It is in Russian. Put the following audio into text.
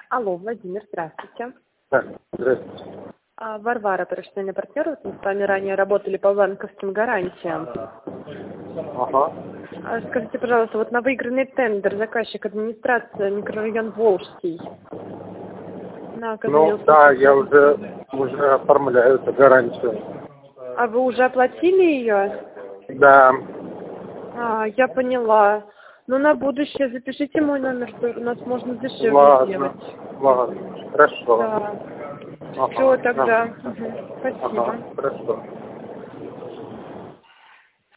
Алло, Владимир, здравствуйте. Так, здравствуйте. Варвара, профессиональный партнер. Вот мы с вами ранее работали по банковским гарантиям. Ага. Скажите, пожалуйста, вот на выигранный тендер заказчик администрация микрорайон Волжский. Ну да, я уже оформляю эту гарантию. А вы уже оплатили ее? Да. Я поняла. Ну, на будущее запишите мой номер, что у нас можно дешевле сделать. Ладно, хорошо. Да. Ага. Все тогда. Ага. Спасибо. Ага, хорошо.